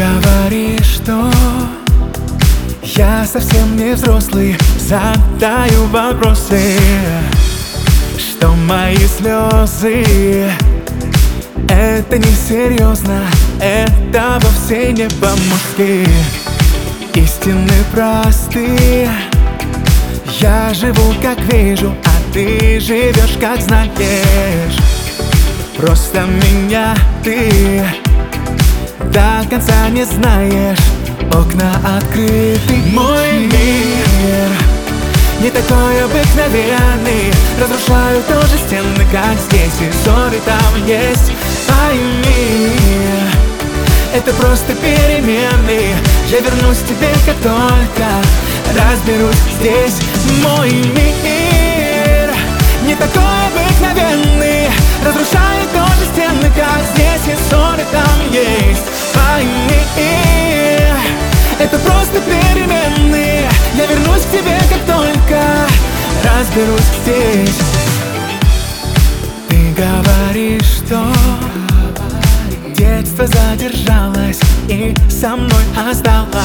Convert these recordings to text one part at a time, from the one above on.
говоришь, что я совсем не взрослый, задаю вопросы, что мои слезы — это несерьезно, это вовсе не по-мужски. Истины просты, я живу как вижу, а ты живешь как знаешь. Просто меня ты до конца не знаешь. Окна открыты, мой мир не такой обыкновенный. Разрушаю тоже стены, как здесь, и ссоры там есть. Пойми, это просто перемены. Я вернусь к тебе, как только разберусь здесь. Мой мир не такой обыкновенный. Разрушаю тоже стены, как здесь, и ссоры там есть. Пойми, это просто перемены. Я вернусь к тебе, как только разберусь здесь. Ты говоришь, что детство задержалось и со мной осталось.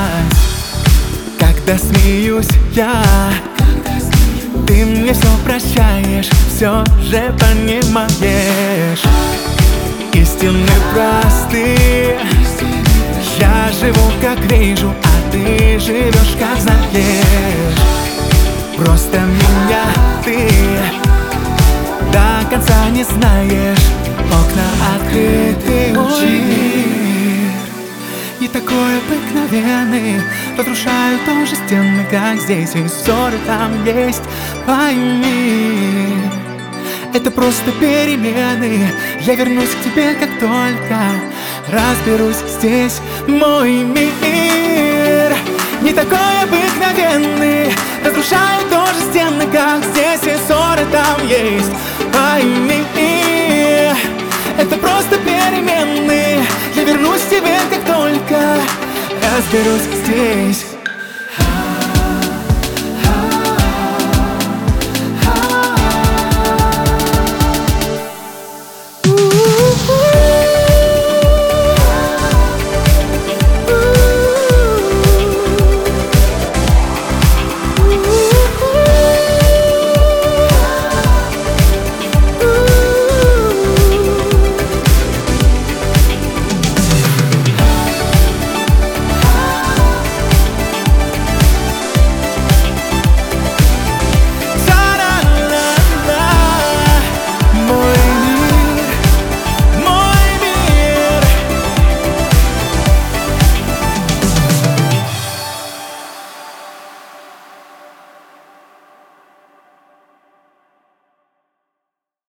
Когда смеюсь я, ты мне все прощаешь, все же понимаешь. Истины просты, я живу как вижу, а ты живешь как знаешь. Просто меня ты до конца не знаешь. Окна открыты, мир не такой обыкновенный. Разрушаю тоже стены, как здесь, и ссоры там есть. Пойми, это просто перемены. Я вернусь к тебе, как только разберусь здесь. Мой мир не такой обыкновенный. Разрушаю тоже стены, как здесь, и ссоры там есть. Пойми, это просто перемены. Я вернусь к тебе, как только разберусь здесь.